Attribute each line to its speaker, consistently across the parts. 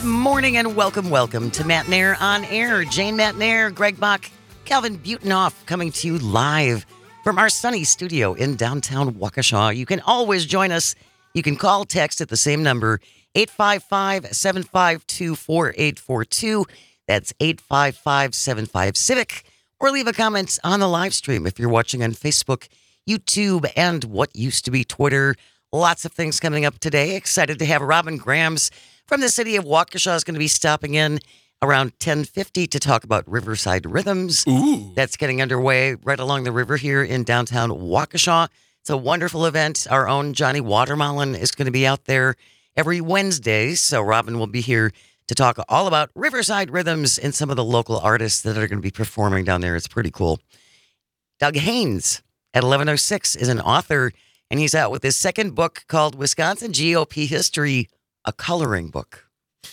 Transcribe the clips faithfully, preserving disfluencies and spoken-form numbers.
Speaker 1: Good morning and welcome, welcome to Matt Nair on Air. Jane Matt Nair, Greg Bach, Calvin Butenhoff coming to you live from our sunny studio in downtown Waukesha. You can always join us. You can call, text at the same number, eight five five, seven five two, four eight four two. That's eight five five, seven five, Civic. Or leave a comment on the live stream if you're watching on Facebook, YouTube, and what used to be Twitter. Lots of things coming up today. Excited to have Robin Grams from the city of Waukesha is going to be stopping in around ten fifty to talk about Riverside Rhythms.
Speaker 2: Ooh.
Speaker 1: That's getting underway right along the river here in downtown Waukesha. It's a wonderful event. Our own Johnny Watermelon is going to be out there every Wednesday. So Robin will be here to talk all about Riverside Rhythms and some of the local artists that are going to be performing down there. It's pretty cool. Doug Haynes at eleven oh six is an author, and he's out with his second book called Wisconsin G O P History, a coloring book.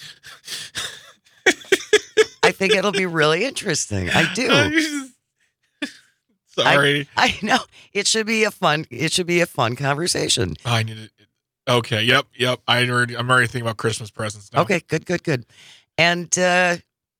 Speaker 1: I think it'll be really interesting. I do.
Speaker 2: Sorry.
Speaker 1: I, I know. It should be a fun, it should be a fun conversation.
Speaker 2: Oh, I need it. Okay. Yep. Yep. I already, I'm already thinking about Christmas presents now.
Speaker 1: Okay. Good, good, good. And, uh,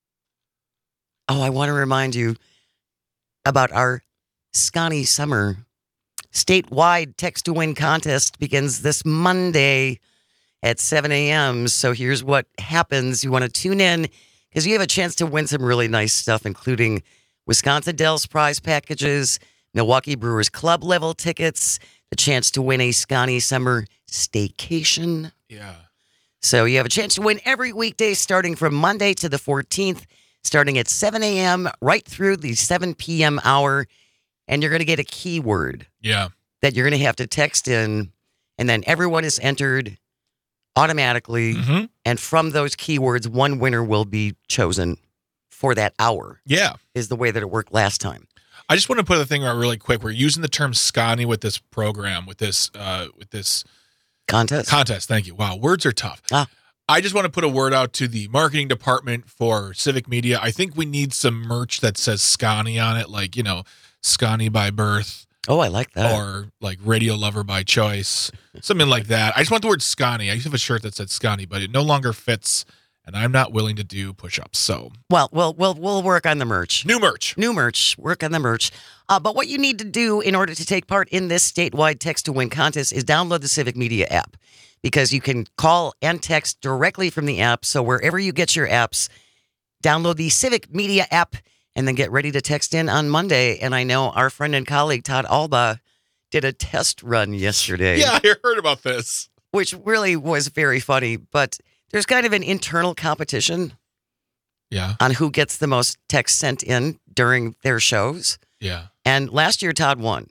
Speaker 1: oh, I want to remind you about our Scotty Summer statewide text to win contest begins this Monday at seven a.m. So here's what happens. You want to tune in because you have a chance to win some really nice stuff, including Wisconsin Dells prize packages, Milwaukee Brewers Club level tickets, the chance to win a Scotty Summer staycation.
Speaker 2: Yeah.
Speaker 1: So you have a chance to win every weekday starting from Monday to the fourteenth, starting at seven a.m. right through the seven p.m. hour. And you're going to get a keyword
Speaker 2: Yeah.
Speaker 1: that you're going to have to text in. And then everyone is entered automatically.
Speaker 2: Mm-hmm.
Speaker 1: And from those keywords, one winner will be chosen for that hour.
Speaker 2: Yeah.
Speaker 1: Is the way that it worked last time.
Speaker 2: I just want to put a thing out really quick. We're using the term Scotty with this program, with this, uh, with this
Speaker 1: Contest?
Speaker 2: contest. Thank you. Wow. Words are tough.
Speaker 1: Ah.
Speaker 2: I just want to put a word out to the marketing department for Civic Media. I think we need some merch that says Scotty on it, like, you know, Scotty by birth.
Speaker 1: Oh, I like that.
Speaker 2: Or like radio lover by choice, something like that. I just want the word Scotty. I used to have a shirt that said Scotty, but it no longer fits, and I'm not willing to do push-ups. So,
Speaker 1: Well, we'll, we'll, we'll work on the merch.
Speaker 2: new merch.
Speaker 1: New merch. Work on the merch. Uh, but what you need to do in order to take part in this statewide text to win contest is download the Civic Media app, because you can call and text directly from the app. So wherever you get your apps, download the Civic Media app and then get ready to text in on Monday. And I know our friend and colleague Todd Alba did a test run yesterday.
Speaker 2: Yeah, I heard about this.
Speaker 1: Which really was very funny. But there's kind of an internal competition
Speaker 2: Yeah,
Speaker 1: on who gets the most text sent in during their shows.
Speaker 2: yeah.
Speaker 1: And last year, Todd won.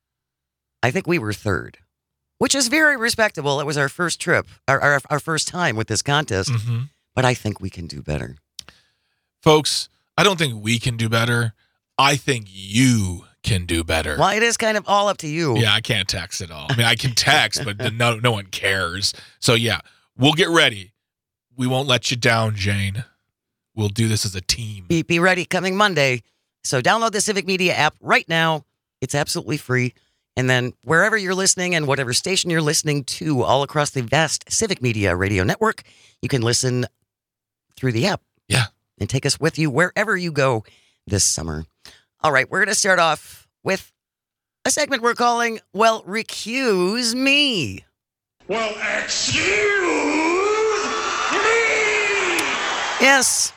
Speaker 1: I think we were third, which is very respectable. It was our first trip, our, our, our first time with this contest.
Speaker 2: Mm-hmm.
Speaker 1: But I think we can do better.
Speaker 2: Folks, I don't think we can do better. I think you can do better.
Speaker 1: Well, it is kind of all up to you.
Speaker 2: Yeah, I can't text at all. I mean, I can text, but no, no one cares. So yeah, we'll get ready. We won't let you down, Jane. We'll do this as a team.
Speaker 1: Be, be ready coming Monday. So download the Civic Media app right now. It's absolutely free. And then wherever you're listening and whatever station you're listening to all across the vast Civic Media radio network, you can listen through the app.
Speaker 2: Yeah.
Speaker 1: And take us with you wherever you go this summer. All right, we're going to start off with a segment we're calling, Well, Recuse Me.
Speaker 3: Well, excuse me!
Speaker 1: Yes.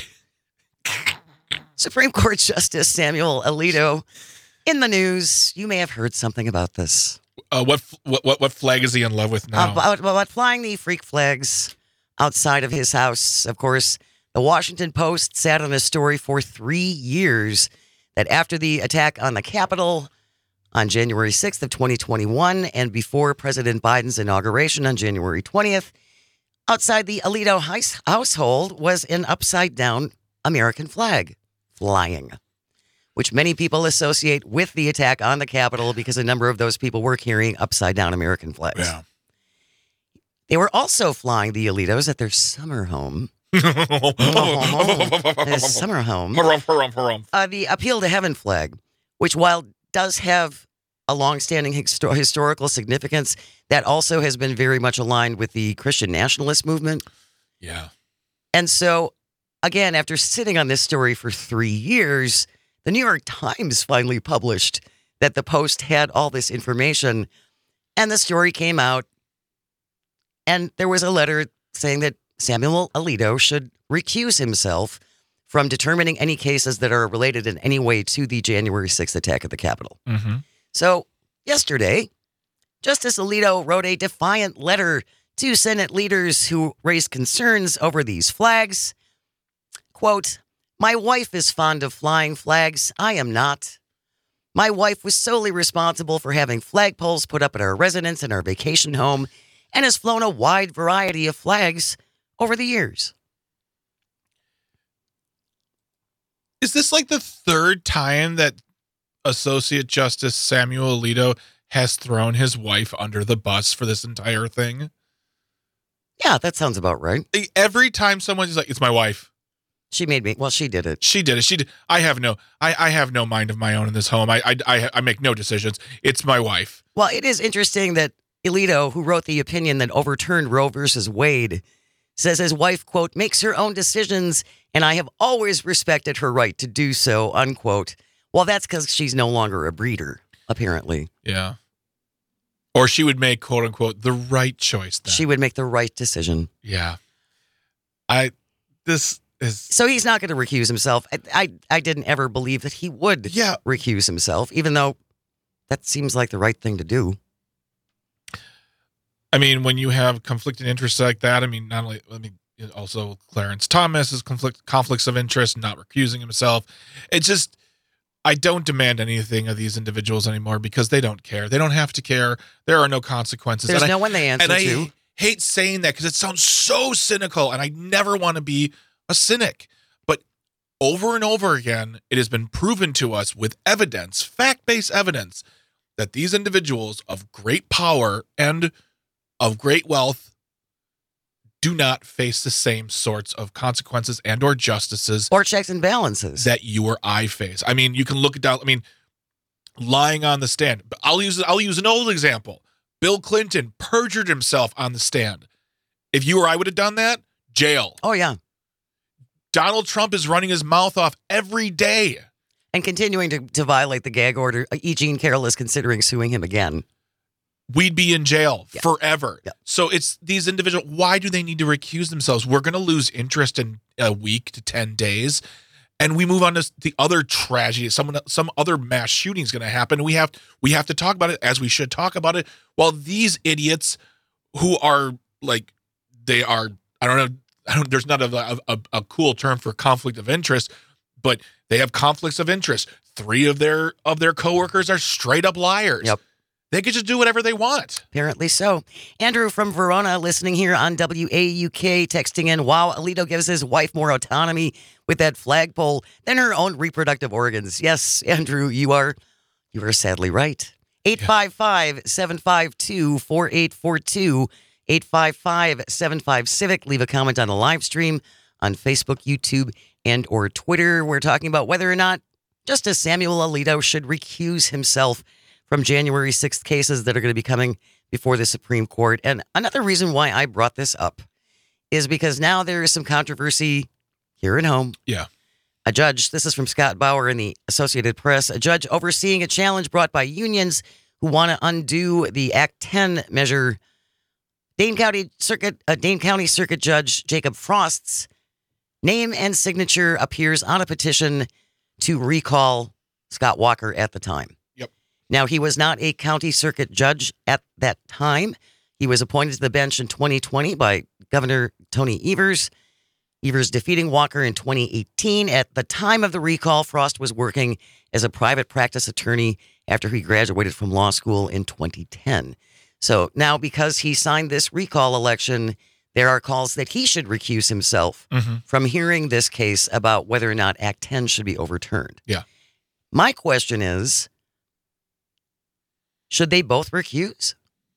Speaker 1: Supreme Court Justice Samuel Alito in the news. You may have heard something about this.
Speaker 2: Uh, what, what what what flag is he in love with now?
Speaker 1: About, about flying the freak flags outside of his house. Of course, the Washington Post sat on a story for three years that after the attack on the Capitol on January sixth of twenty twenty-one and before President Biden's inauguration on January twentieth, outside the Alito house- household was an upside-down American flag flying, which many people associate with the attack on the Capitol because a number of those people were carrying upside-down American flags.
Speaker 2: Yeah.
Speaker 1: They were also flying the Alitos at their summer home. Their summer home.
Speaker 2: Harumph, harumph, harumph.
Speaker 1: Uh, the Appeal to Heaven flag, which while does have a longstanding histo- historical significance, that also has been very much aligned with the Christian nationalist movement.
Speaker 2: Yeah.
Speaker 1: And so, again, after sitting on this story for three years, the New York Times finally published that the Post had all this information, and the story came out, and there was a letter saying that Samuel Alito should recuse himself from determining any cases that are related in any way to the January sixth attack at the Capitol.
Speaker 2: Mm-hmm.
Speaker 1: So yesterday, Justice Alito wrote a defiant letter to Senate leaders who raised concerns over these flags. Quote, "My wife is fond of flying flags. I am not. My wife was solely responsible for having flagpoles put up at our residence and our vacation home and has flown a wide variety of flags over the years."
Speaker 2: Is this like the third time that Associate Justice Samuel Alito has thrown his wife under the bus for this entire thing?
Speaker 1: Yeah, that sounds about right.
Speaker 2: Every time someone's like, "It's my wife.
Speaker 1: She made me. Well, she did it.
Speaker 2: She did it. She did. I have no. I, I have no mind of my own in this home. I, I I I make no decisions. It's my wife."
Speaker 1: Well, it is interesting that Alito, who wrote the opinion that overturned Roe versus Wade, says his wife, quote, "makes her own decisions, and I have always respected her right to do so," unquote. Well, that's because she's no longer a breeder, apparently.
Speaker 2: Yeah. Or she would make, quote unquote, the right choice then.
Speaker 1: She would make the right decision.
Speaker 2: Yeah. I, this is.
Speaker 1: So he's not going to recuse himself. I, I, I didn't ever believe that he would
Speaker 2: Yeah.
Speaker 1: recuse himself, even though that seems like the right thing to do.
Speaker 2: I mean, when you have conflicted interests like that, I mean, not only, I mean, also Clarence Thomas has conflict, conflicts of interest, not recusing himself. It's just, I don't demand anything of these individuals anymore because they don't care. They don't have to care. There are no consequences.
Speaker 1: There's
Speaker 2: and
Speaker 1: no
Speaker 2: I,
Speaker 1: one they answer
Speaker 2: and I
Speaker 1: to.
Speaker 2: hate saying that because it sounds so cynical, and I never want to be a cynic. But over and over again, it has been proven to us with evidence, fact-based evidence, that these individuals of great power and of great wealth do not face the same sorts of consequences and or justices
Speaker 1: Or checks and balances.
Speaker 2: that you or I face. I mean, you can look at down. I mean, lying on the stand. I'll use I'll use an old example. Bill Clinton perjured himself on the stand. If you or I would have done that, jail.
Speaker 1: Oh, yeah.
Speaker 2: Donald Trump is running his mouth off every day.
Speaker 1: And continuing to, to violate the gag order. E. Jean Carroll is considering suing him again.
Speaker 2: We'd be in jail
Speaker 1: Yeah.
Speaker 2: forever.
Speaker 1: Yeah.
Speaker 2: So it's these individuals. Why do they need to recuse themselves? We're going to lose interest in a week to ten days. And we move on to the other tragedy. Someone, some other mass shooting is going to happen. We have, we have to talk about it as we should talk about it. While these idiots who are like, they are, I don't know, I don't, there's not a, a, a cool term for conflict of interest, but they have conflicts of interest. Three of their, of their coworkers are straight up liars.
Speaker 1: Yep.
Speaker 2: They can just do whatever they want.
Speaker 1: Apparently so. Andrew from Verona listening here on W A U K texting in, wow, Alito gives his wife more autonomy with that flagpole than her own reproductive organs. Yes, Andrew, you are you are sadly right. eight five five, seven five two, four eight four two, eight five five, seven five Civic. Leave a comment on the live stream on Facebook, YouTube, and or Twitter. We're talking about whether or not Justice Samuel Alito should recuse himself from January sixth cases that are going to be coming before the Supreme Court. And another reason why I brought this up is because now there is some controversy here at home.
Speaker 2: Yeah.
Speaker 1: A judge, this is from Scott Bauer in the Associated Press, a judge overseeing a challenge brought by unions who want to undo the Act ten measure. Dane County Circuit, uh, Dane County Circuit Judge Jacob Frost's name and signature appears on a petition to recall Scott Walker at the time. Now, he was not a county circuit judge at that time. He was appointed to the bench in twenty twenty by Governor Tony Evers. Evers defeating Walker in twenty eighteen. At the time of the recall, Frost was working as a private practice attorney after he graduated from law school in twenty ten. So now, because he signed this recall election, there are calls that he should recuse himself
Speaker 2: Mm-hmm.
Speaker 1: from hearing this case about whether or not Act ten should be overturned.
Speaker 2: Yeah.
Speaker 1: My question is, should they both recuse?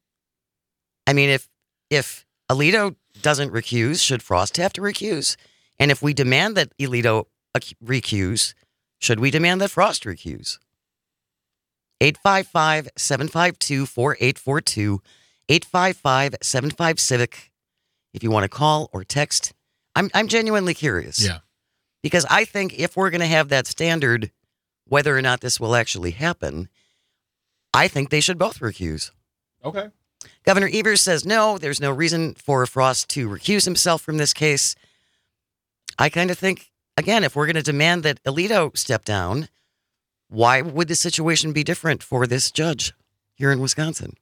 Speaker 1: I mean, if if Alito doesn't recuse, should Frost have to recuse? And if we demand that Alito ac- recuse, should we demand that Frost recuse? eight five five, seven five two, four eight four two, eight five five, seven five Civic. If you want to call or text I'm I'm genuinely curious.
Speaker 2: Yeah.
Speaker 1: Because I think if we're going to have that standard, whether or not this will actually happen, I think they should both recuse.
Speaker 2: Okay.
Speaker 1: Governor Evers says no, there's no reason for Frost to recuse himself from this case. I kind of think, again, if we're going to demand that Alito step down, why would the situation be different for this judge here in Wisconsin?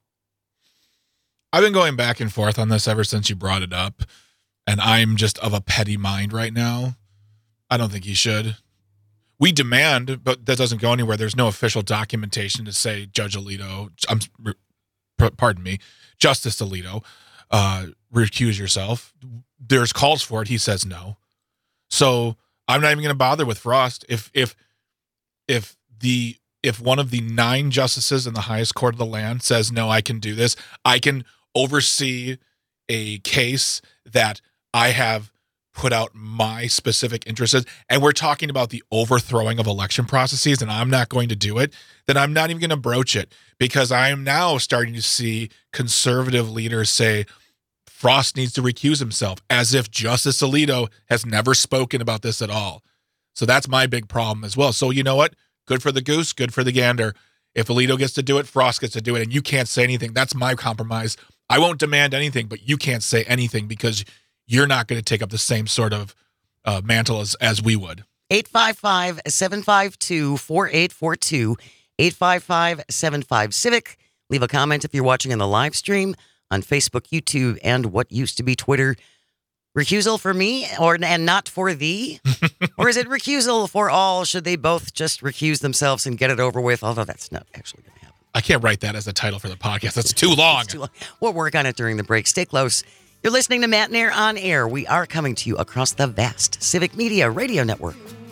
Speaker 2: I've been going back and forth on this ever since you brought it up, and I'm just of a petty mind right now. I don't think he should. We demand, but that doesn't go anywhere. There's no official documentation to say Judge Alito, I'm, pardon me, Justice Alito, uh, recuse yourself. There's calls for it. He says no. So I'm not even going to bother with Frost. If if if the if one of the nine justices in the highest court of the land says no, I can do this. I can oversee a case that I have put out my specific interests in, and we're talking about the overthrowing of election processes, and I'm not going to do it, then I'm not even going to broach it, because I am now starting to see conservative leaders say Frost needs to recuse himself, as if Justice Alito has never spoken about this at all. So that's my big problem as well. So you know what? Good for the goose, good for the gander. If Alito gets to do it, Frost gets to do it, and you can't say anything. That's my compromise. I won't demand anything, but you can't say anything because you're not going to take up the same sort of uh, mantle as, as we would.
Speaker 1: eight five five, seven five two, four eight four two, eight five five, seven five Civic. Leave a comment if you're watching on the live stream on Facebook, YouTube, and what used to be Twitter. Recusal for me or and not for thee? Or is it recusal for all? Should they both just recuse themselves and get it over with? Although that's not actually going to happen.
Speaker 2: I can't write that as a title for the podcast. That's too long.
Speaker 1: Too long. We'll work on it during the break. Stay close. You're listening to Matt and Air on Air. We are coming to you across the vast Civic Media Radio Network.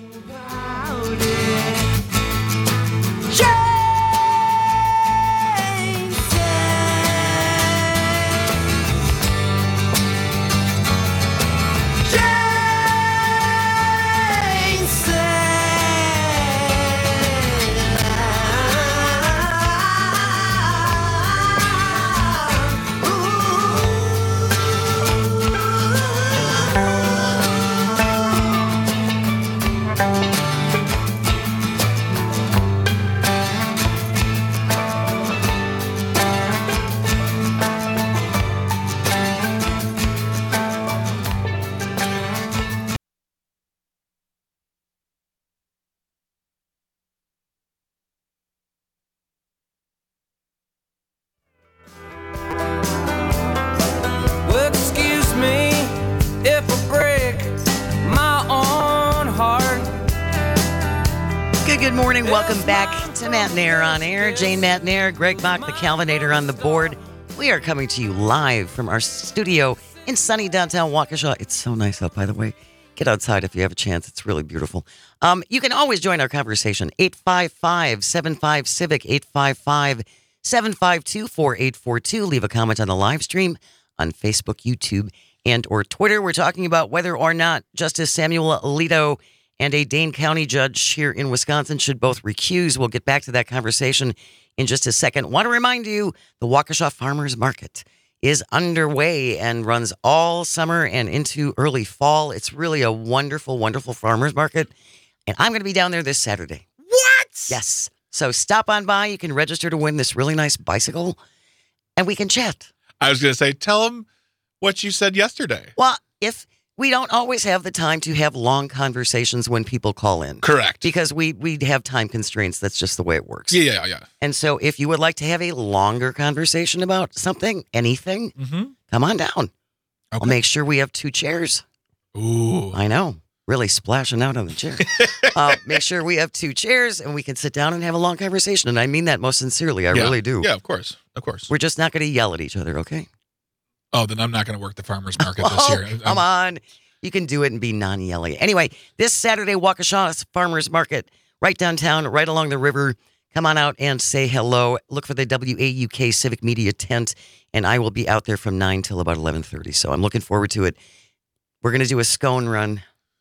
Speaker 1: Good morning. Welcome back to Matt and Air on Air. Jane Matt and Air, Greg Bach, the Calvinator on the board. We are coming to you live from our studio in sunny downtown Waukesha. It's so nice out, by the way. Get outside if you have a chance. It's really beautiful. Um, you can always join our conversation. eight five five, seven five, Civic, eight five five, seven five two, four eight four two. Leave a comment on the live stream on Facebook, YouTube, and or Twitter. We're talking about whether or not Justice Samuel Alito and a Dane County judge here in Wisconsin should both recuse. We'll get back to that conversation in just a second. Want to remind you, the Waukesha Farmers Market is underway and runs all summer and into early fall. It's really a wonderful, wonderful farmers market. And I'm going to be down there this Saturday.
Speaker 2: What?
Speaker 1: Yes. So stop on by. You can register to win this really nice bicycle, and we can chat.
Speaker 2: I was going to say, tell them what you said yesterday.
Speaker 1: Well, if... we don't always have the time to have long conversations when people call in.
Speaker 2: Correct.
Speaker 1: Because we we have time constraints. That's just the way it works.
Speaker 2: Yeah, yeah, yeah.
Speaker 1: And so if you would like to have a longer conversation about something, anything,
Speaker 2: Mm-hmm.
Speaker 1: come on down.
Speaker 2: Okay.
Speaker 1: I'll make sure we have two chairs.
Speaker 2: Ooh.
Speaker 1: I know. Really splashing out on the chair. uh, make sure we have two chairs and we can sit down and have a long conversation. And I mean that most sincerely. I
Speaker 2: Yeah.
Speaker 1: really do.
Speaker 2: Yeah, of course. Of course.
Speaker 1: We're just not going to yell at each other, okay?
Speaker 2: Oh, then I'm not going to work the farmer's market this
Speaker 1: Oh,
Speaker 2: year. I'm-
Speaker 1: come on. You can do it and be non-yelly. Anyway, this Saturday, Waukesha Farmers Market, right downtown, right along the river. Come on out and say hello. Look for the W A U K Civic Media tent, and I will be out there from nine till about eleven thirty. So I'm looking forward to it. We're going to do a scone run.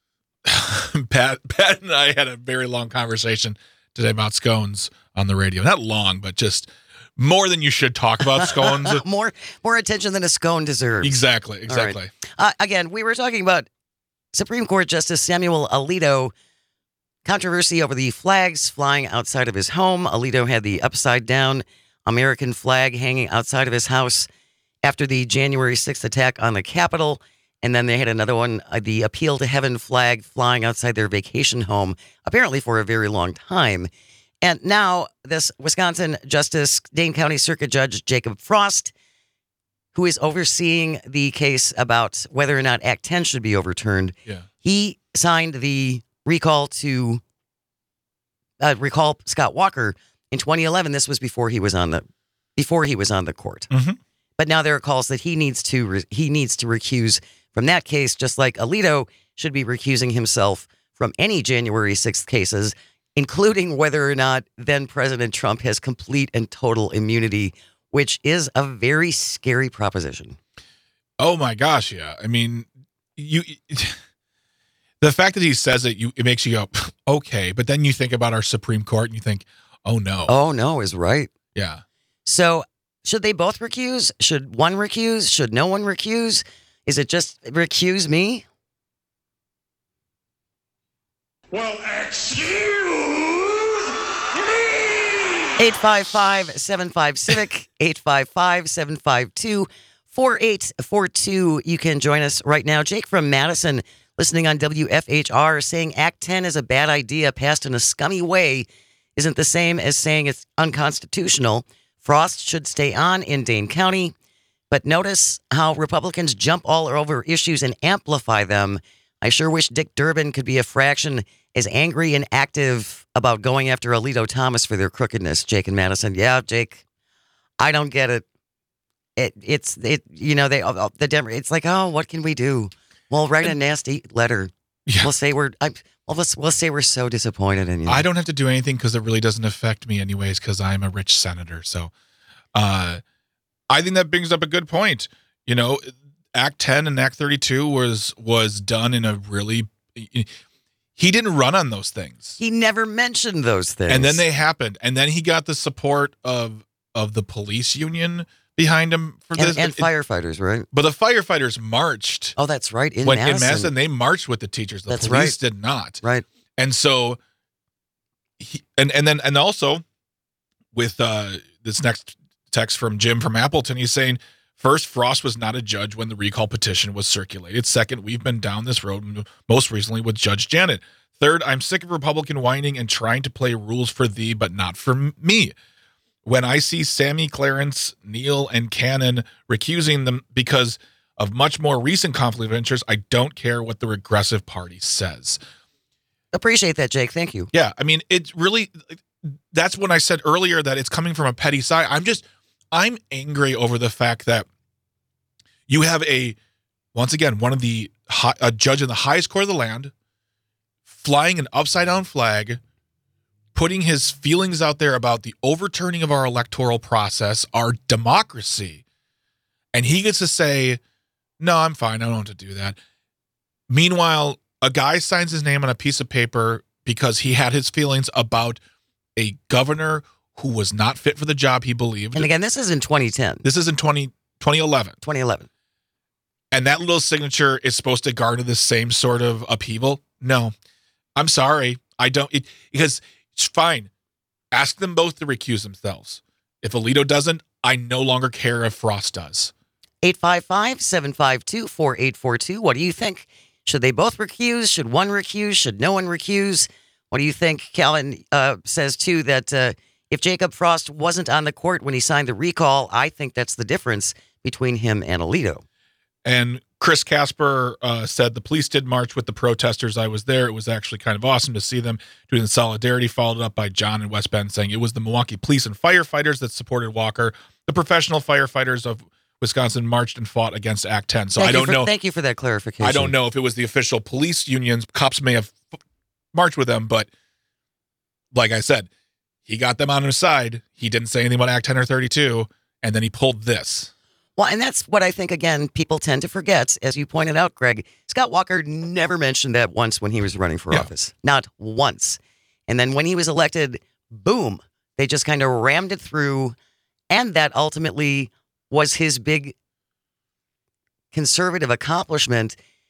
Speaker 2: Pat, Pat and I had a very long conversation today about scones on the radio. Not long, but just more than you should talk about scones.
Speaker 1: more more attention than a scone deserves.
Speaker 2: Exactly, exactly.
Speaker 1: Uh, again, we were talking about Supreme Court Justice Samuel Alito, controversy over the flags flying outside of his home. Alito had the upside down American flag hanging outside of his house after the January sixth attack on the Capitol. And then they had another one, uh, the Appeal to Heaven flag flying outside their vacation home, apparently for a very long time. And now this Wisconsin Justice, Dane County Circuit Judge Jacob Frost, who is overseeing the case about whether or not Act ten should be overturned,
Speaker 2: Yeah.
Speaker 1: he signed the recall to uh, recall Scott Walker in twenty eleven. This was before he was on the before he was on the court.
Speaker 2: Mm-hmm.
Speaker 1: But now there are calls that he needs to re- he needs to recuse from that case, just like Alito should be recusing himself from any January sixth cases, including whether or not then President Trump has complete and total immunity, which is a very scary proposition.
Speaker 2: Oh my gosh, yeah. I mean, you the fact that he says it, you it makes you go, okay. But then you think about our Supreme Court and you think, oh no.
Speaker 1: Oh no, is right.
Speaker 2: Yeah.
Speaker 1: So should they both recuse? Should one recuse? Should no one recuse? Is it just recuse me?
Speaker 3: Well, excuse me!
Speaker 1: eight five five, seven five, Civic, eight five five, seven five two, four eight four two. You can join us right now. Jake from Madison, listening on W F H R, saying Act ten is a bad idea passed in a scummy way isn't the same as saying it's unconstitutional. Frost should stay on in Dane County. But notice how Republicans jump all over issues and amplify them. I sure wish Dick Durbin could be a fraction as angry and active about going after Alito Thomas for their crookedness. Jake and Madison. Yeah, Jake, I don't get it. It it's it you know they the Denver. It's like, oh, what can we do? Well, write a nasty letter.
Speaker 2: Yeah.
Speaker 1: We'll say we're I, well let's we'll say we're so disappointed in you.
Speaker 2: I don't have to do anything because it really doesn't affect me anyways because I'm a rich senator. So uh, I think that brings up a good point. You know, Act ten and Act thirty-two was was done in a really he didn't run on those things.
Speaker 1: He never mentioned those things.
Speaker 2: And then they happened. And then he got the support of of the police union behind him for
Speaker 1: and,
Speaker 2: this.
Speaker 1: and
Speaker 2: It-
Speaker 1: firefighters, right?
Speaker 2: But the firefighters marched.
Speaker 1: Oh, that's right. In
Speaker 2: when
Speaker 1: Madison.
Speaker 2: in Madison, they marched with the teachers. The
Speaker 1: That's
Speaker 2: police
Speaker 1: right.
Speaker 2: did not.
Speaker 1: Right.
Speaker 2: And so, he, and and then and also, with uh, this next text from Jim from Appleton, he's saying, first, Frost was not a judge when the recall petition was circulated. Second, we've been down this road most recently with Judge Janet. Third, I'm sick of Republican whining and trying to play rules for thee, but not for me. When I see Sammy, Clarence, Neal, and Cannon recusing them because of much more recent conflict of interest, I don't care what the regressive party says.
Speaker 1: Appreciate that, Jake. Thank you.
Speaker 2: Yeah, I mean, it's really, that's when I said earlier that it's coming from a petty side. I'm just, I'm angry over the fact that you have a, once again, one of the, high, a judge in the highest court of the land, flying an upside down flag, putting his feelings out there about the overturning of our electoral process, our democracy. And he gets to say, no, I'm fine. I don't have to do that. Meanwhile, a guy signs his name on a piece of paper because he had his feelings about a governor who was not fit for the job he believed.
Speaker 1: And again, this is in twenty ten.
Speaker 2: This is in twenty, twenty eleven.
Speaker 1: twenty eleven.
Speaker 2: And that little signature is supposed to garner the same sort of upheaval? No. I'm sorry. I don't, it, because it's fine. Ask them both to recuse themselves. If Alito doesn't, I no longer care if Frost does.
Speaker 1: eight five five, seven five two, four eight four two. What do you think? Should they both recuse? Should one recuse? Should no one recuse? What do you think? Calvin uh, says, too, that uh, if Jacob Frost wasn't on the court when he signed the recall, I think that's the difference between him and Alito.
Speaker 2: And Chris Casper uh, said the police did march with the protesters. I was there. It was actually kind of awesome to see them doing the solidarity, followed up by John in West Bend saying it was the Milwaukee police and firefighters that supported Walker. The professional firefighters of Wisconsin marched and fought against Act ten. So
Speaker 1: thank
Speaker 2: I don't
Speaker 1: you for,
Speaker 2: know.
Speaker 1: Thank you for that clarification.
Speaker 2: I don't know if it was the official police unions. Cops may have marched with them, but like I said, he got them on his side. He didn't say anything about Act ten or thirty-two, and then he pulled this.
Speaker 1: Well, and that's what I think, again, people tend to forget. As you pointed out, Greg, Scott Walker never mentioned that once when he was running for
Speaker 2: Yeah.
Speaker 1: office. Not once. And then when he was elected, boom, they just kind of rammed it through. And that ultimately was his big conservative accomplishment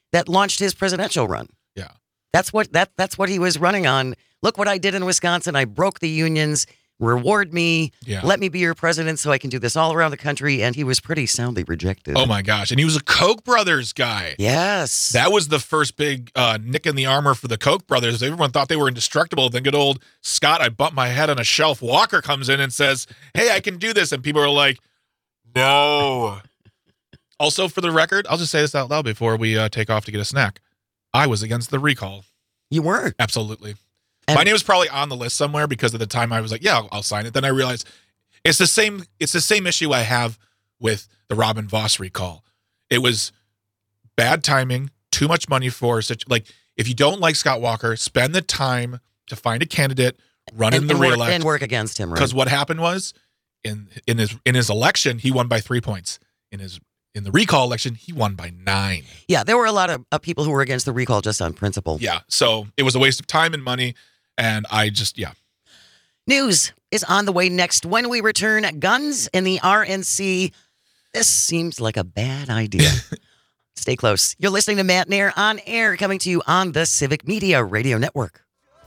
Speaker 1: that launched his presidential run.
Speaker 2: Yeah.
Speaker 1: That's what that that's what he was running on. Look what I did in Wisconsin. I broke the unions. Reward me.
Speaker 2: Yeah.
Speaker 1: Let me be your president so I can do this all around the country. And he was pretty soundly rejected.
Speaker 2: Oh my gosh. And he was a Koch brothers guy.
Speaker 1: Yes.
Speaker 2: That was the first big uh, nick in the armor for the Koch brothers. Everyone thought they were indestructible. Then good old Scott, I bumped my head on a shelf. Walker comes in and says, hey, I can do this. And people are like, no. Also, for the record, I'll just say this out loud before we uh, take off to get a snack. I was against the recall.
Speaker 1: You were.
Speaker 2: Absolutely.
Speaker 1: And
Speaker 2: my name was probably on the list somewhere because at the time I was like, yeah, I'll, I'll sign it. Then I realized it's the same. It's the same issue I have with the Robin Voss recall. It was bad timing, too much money for such. Like, if you don't like Scott Walker, spend the time to find a candidate, run
Speaker 1: and,
Speaker 2: in the
Speaker 1: and work,
Speaker 2: reelect,
Speaker 1: and work against him, right?
Speaker 2: because what happened was in in his in his election he won by three points. In his in the recall election he won by nine.
Speaker 1: Yeah, there were a lot of, of people who were against the recall just on principle.
Speaker 2: Yeah, so it was a waste of time and money. And I just, yeah.
Speaker 1: News is on the way next. When we return, guns in the R N C. This seems like a bad idea. Stay close. You're listening to Matt Nair on air, coming to you on the Civic Media Radio Network.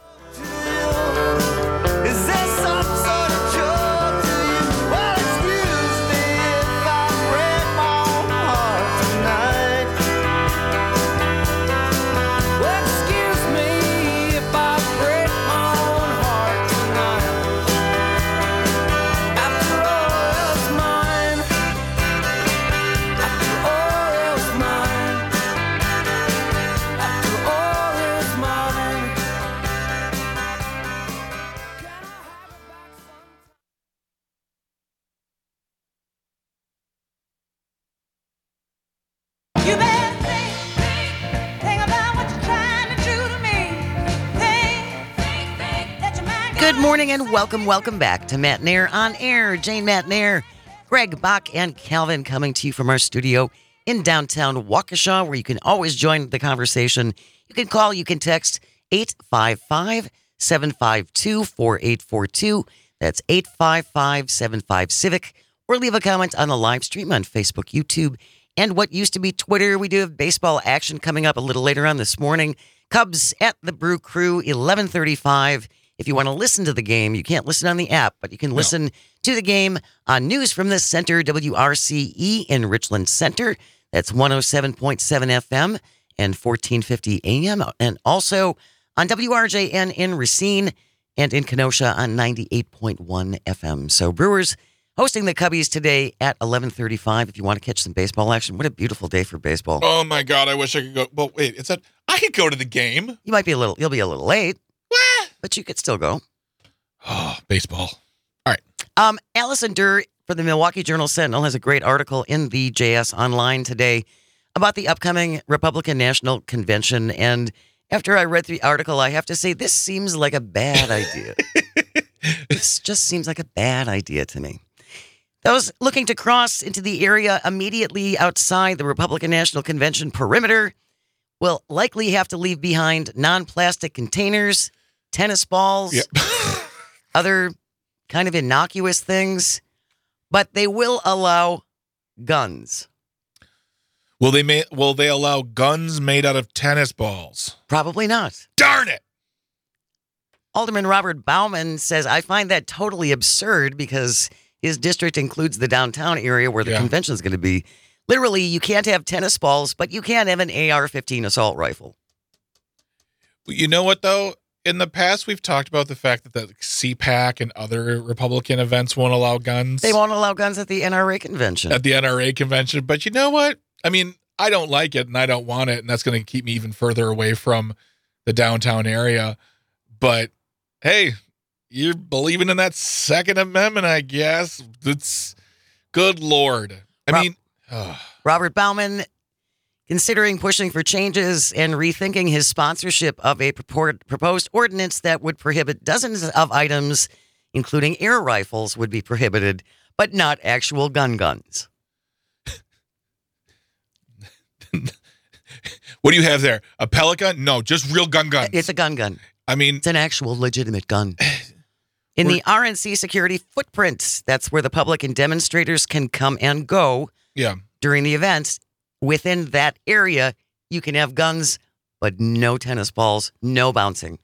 Speaker 4: Is there some sort of joke to you? Well, excuse me if I break my heart tonight. Well, excuse me if I break my own heart tonight. After all, it's mine. After all, it's mine. After all, it's mine.
Speaker 5: You better think, think, think about what you're trying to do to me. Think, think, think that you might
Speaker 1: Good morning and welcome, welcome back to Matt Nair on air. Jane Matt Nair, Greg Bach, and Calvin coming to you from our studio in downtown Waukesha, where you can always join the conversation. You can call, you can text eight five five, seven five two, four eight four two. That's eight five five, seven five, Civic. Or leave a comment on the live stream on Facebook, YouTube, and what used to be Twitter. We do have baseball action coming up a little later on this morning. Cubs at the Brew Crew, eleven thirty-five. If you want to listen to the game, you can't listen on the app, but you can listen to the game on News from the Center, W R C E in Richland Center. That's one oh seven point seven F M and fourteen fifty A M. And also on W R J N in Racine and in Kenosha on ninety-eight point one F M. So Brewers hosting the Cubbies today at eleven thirty-five. If you want to catch some baseball action, what a beautiful day for baseball.
Speaker 2: Oh my God, I wish I could go. Well, wait, it's that I could go to the game.
Speaker 1: You might be a little, you'll be a little late,
Speaker 2: What?
Speaker 1: but you could still go.
Speaker 2: Oh, baseball. All right.
Speaker 1: Um, Allison Durr for the Milwaukee Journal Sentinel has a great article in the J S Online today about the upcoming Republican National Convention. And after I read the article, I have to say this seems like a bad idea. This just seems like a bad idea to me. Those looking to cross into the area immediately outside the Republican National Convention perimeter will likely have to leave behind non-plastic containers, tennis balls,
Speaker 2: Yep.
Speaker 1: other kind of innocuous things, but they will allow guns.
Speaker 2: Will they ma- will they allow guns made out of tennis balls?
Speaker 1: Probably not.
Speaker 2: Darn it!
Speaker 1: Alderman Robert Bauman says, I find that totally absurd because his district includes the downtown area where the
Speaker 2: Yeah.
Speaker 1: convention is going to be. Literally, you can't have tennis balls, but you can have an A R fifteen assault rifle.
Speaker 2: You know what though? In the past, we've talked about the fact that the C PAC and other Republican events won't allow guns.
Speaker 1: They won't allow guns at the N R A convention.
Speaker 2: at the N R A convention. But you know what? I mean, I don't like it and I don't want it, and that's going to keep me even further away from the downtown area. But hey, you're believing in that Second Amendment, I guess. It's good Lord. I
Speaker 1: Rob-
Speaker 2: mean, ugh.
Speaker 1: Robert Bauman considering pushing for changes and rethinking his sponsorship of a purport, proposed ordinance that would prohibit dozens of items, including air rifles, would be prohibited, but not actual gun guns.
Speaker 2: What do you have there? A pellet gun? No, just real gun guns.
Speaker 1: It's a gun gun.
Speaker 2: I mean,
Speaker 1: It's an actual legitimate gun. In
Speaker 2: We're-
Speaker 1: the R N C security footprint, that's where the public and demonstrators can come and go
Speaker 2: yeah.
Speaker 1: during the events. Within that area, you can have guns, but no tennis balls, no bouncing.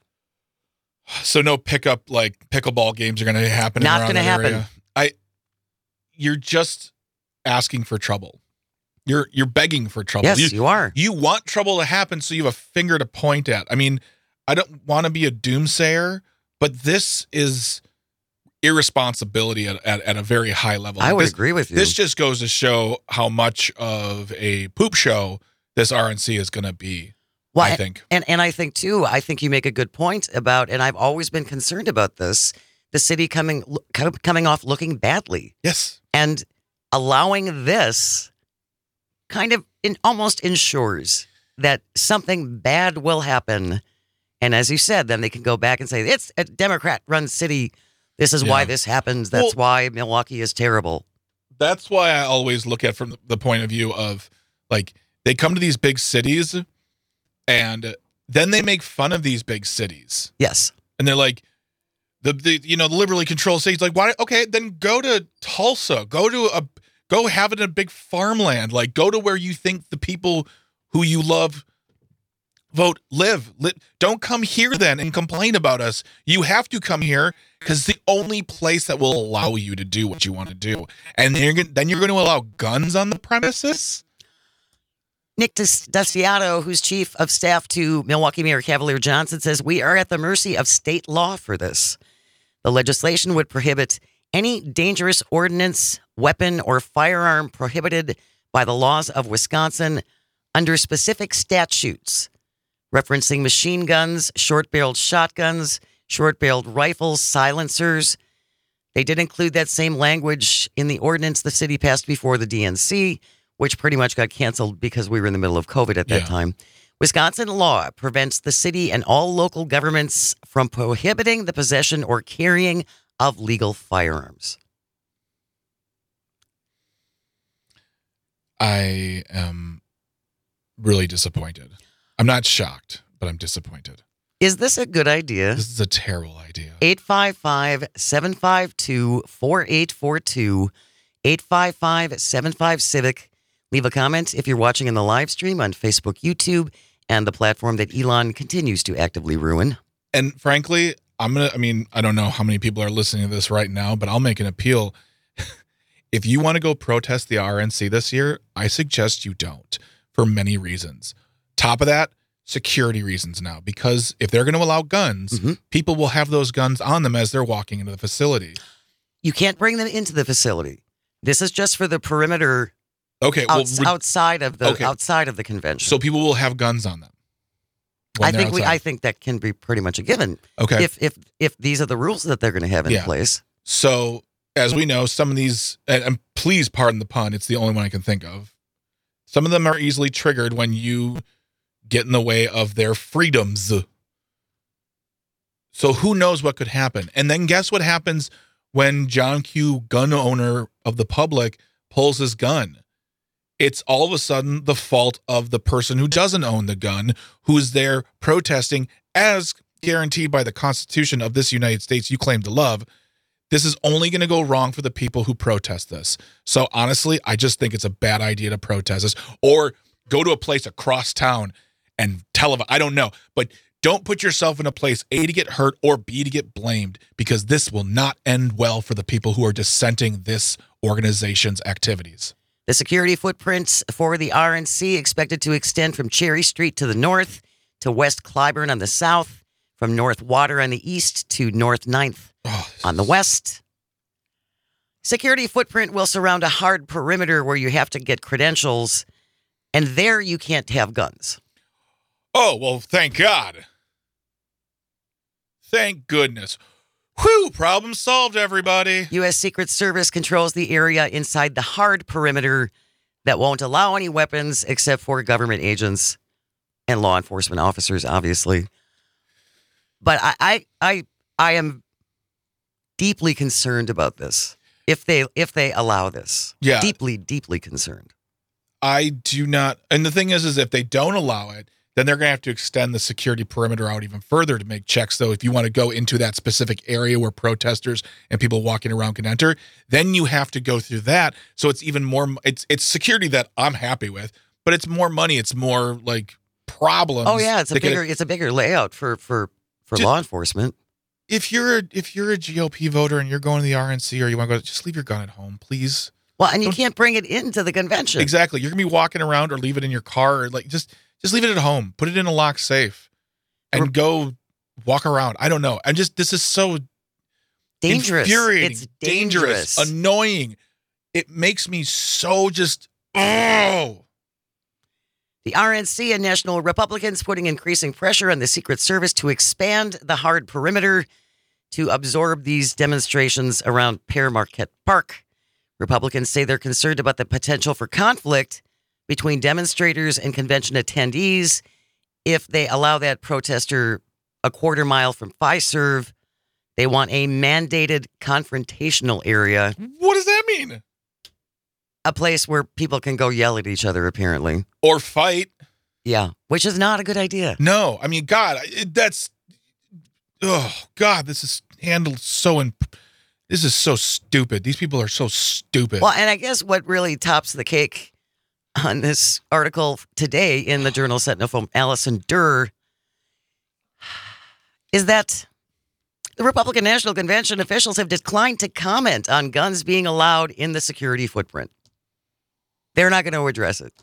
Speaker 2: So no pickup, like pickleball games are going to happen.
Speaker 1: Not
Speaker 2: going
Speaker 1: gonna
Speaker 2: to
Speaker 1: happen.
Speaker 2: I, you're just asking for trouble. You're you're begging for trouble.
Speaker 1: Yes,
Speaker 2: you,
Speaker 1: you are.
Speaker 2: You want trouble to happen, so you have a finger to point at. I mean, I don't want to be a doomsayer, but this is irresponsibility at, at, at a very high level.
Speaker 1: I would
Speaker 2: this,
Speaker 1: agree with you.
Speaker 2: This just goes to show how much of a poop show this R N C is going to be.
Speaker 1: Well,
Speaker 2: I think.
Speaker 1: And and I think too, I think you make a good point about, and I've always been concerned about this, the city coming coming off looking badly.
Speaker 2: Yes.
Speaker 1: And allowing this kind of in, almost ensures that something bad will happen. And as you said, then they can go back and say, it's a Democrat-run city. This is
Speaker 2: Yeah.
Speaker 1: why this happens. That's
Speaker 2: Well-
Speaker 1: why Milwaukee is terrible.
Speaker 2: That's why I always look at from the point of view of, like, they come to these big cities and then they make fun of these big cities.
Speaker 1: Yes.
Speaker 2: And they're like, the, the you know, the liberally controlled cities, like, why? Okay, then go to Tulsa. Go to a, go have it in a big farmland. Like, go to where you think the people who you love vote live. Li- Don't come here then and complain about us. You have to come here because it's the only place that will allow you to do what you want to do. And then you're, gonna- then you're going to allow guns on the premises?
Speaker 1: Nick Destiato, who's chief of staff to Milwaukee Mayor Cavalier Johnson, says we are at the mercy of state law for this. The legislation would prohibit any dangerous ordinance, weapon, or firearm prohibited by the laws of Wisconsin under specific statutes, referencing machine guns, short-barreled shotguns, short-barreled rifles, silencers. They did include that same language in the ordinance the city passed before the D N C, which pretty much got canceled because we were in the middle of COVID at that
Speaker 2: Yeah.
Speaker 1: time. Wisconsin law prevents the city and all local governments from prohibiting the possession or carrying of legal firearms.
Speaker 2: I am really disappointed. I'm not shocked, but I'm disappointed.
Speaker 1: Is this a good idea?
Speaker 2: This is a terrible idea.
Speaker 1: eight five five, seven five two, four eight four two, eight five five, seven five, CIVIC. Leave a comment if you're watching in the live stream on Facebook, YouTube, and the platform that Elon continues to actively ruin.
Speaker 2: And frankly, I'm going to, I mean, I don't know how many people are listening to this right now, but I'll make an appeal. If you want to go protest the R N C this year, I suggest you don't for many reasons. Top of that, security reasons now, because if they're going to allow guns,
Speaker 1: Mhm.
Speaker 2: people will have those guns on them as they're walking into the facility.
Speaker 1: You can't bring them into the facility. This is just for the perimeter
Speaker 2: Okay, well,
Speaker 1: outs-
Speaker 2: re-
Speaker 1: outside of the
Speaker 2: okay.
Speaker 1: outside of the convention.
Speaker 2: so people will have guns on them. when
Speaker 1: I
Speaker 2: they're
Speaker 1: think we
Speaker 2: outside.
Speaker 1: I think that can be pretty much a given.
Speaker 2: Okay.
Speaker 1: If if if these are the rules that they're going to have in
Speaker 2: Yeah.
Speaker 1: place.
Speaker 2: So, as we know, some of these, and, and please pardon the pun, it's the only one I can think of. Some of them are easily triggered when you get in the way of their freedoms. So, who knows what could happen? And then, guess what happens when John Q., gun owner of the public, pulls his gun? It's all of a sudden the fault of the person who doesn't own the gun, who's there protesting as guaranteed by the Constitution of this United States you claim to love. This is only going to go wrong for the people who protest this. So honestly, I just think it's a bad idea to protest this, or go to a place across town and televise. I don't know, but don't put yourself in a place A, to get hurt, or B, to get blamed, because this will not end well for the people who are dissenting this organization's activities.
Speaker 1: The security footprints for the R N C expected to extend from Cherry Street to the north to West Clybourne on the south, from North Water on the east to North ninth
Speaker 2: Oh,
Speaker 1: on the west. Security footprint will surround a hard perimeter where you have to get credentials, and there you can't have guns.
Speaker 2: oh well, thank God. Thank goodness. Whew, problem solved, everybody.
Speaker 1: U S Secret Service controls the area inside the hard perimeter that won't allow any weapons except for government agents and law enforcement officers, obviously. But I, I, I, I am deeply concerned about this. If they, if they allow this,
Speaker 2: Yeah.
Speaker 1: deeply, deeply concerned.
Speaker 2: I do not. And the thing is, is if they don't allow it, then they're going to have to extend the security perimeter out even further to make checks. Though, if you want to go into that specific area where protesters and people walking around can enter, then you have to go through that. So it's even more, it's, it's security that I'm happy with, but it's more money. It's more like problems.
Speaker 1: Oh yeah, it's a
Speaker 2: that get-
Speaker 1: bigger it's a bigger layout for for for
Speaker 2: Just-
Speaker 1: law enforcement.
Speaker 2: If you're a, if you're a G O P voter and you're going to the R N C or you want to go, just leave your gun at home, please.
Speaker 1: Well, and you
Speaker 2: Don't-
Speaker 1: can't bring it into the convention.
Speaker 2: Exactly. You're gonna be walking around or leave it in your car or like just just leave it at home. Put it in a lock safe, and go walk around. I don't know. I'm just this is so
Speaker 1: Dangerous.
Speaker 2: infuriating,
Speaker 1: It's dangerous.
Speaker 2: annoying. It makes me so just oh.
Speaker 1: The R N C and National Republicans putting increasing pressure on the Secret Service to expand the hard perimeter to absorb these demonstrations around Père Marquette Park. Republicans say they're concerned about the potential for conflict between demonstrators and convention attendees if they allow that protester a quarter mile from Fiserv. They want a mandated confrontational area,
Speaker 2: What does that mean?
Speaker 1: a place where people can go yell at each other, apparently.
Speaker 2: Or fight?
Speaker 1: Yeah, which is not a good idea.
Speaker 2: No. I mean, God, it, that's oh God, this is handled so in. This is so stupid. These people are so stupid.
Speaker 1: Well, and I guess what really tops the cake on this article today in the Journal Sentinel from Allison Durr is that the Republican National Convention officials have declined to comment on guns being allowed in the security footprint. They're not going to address it.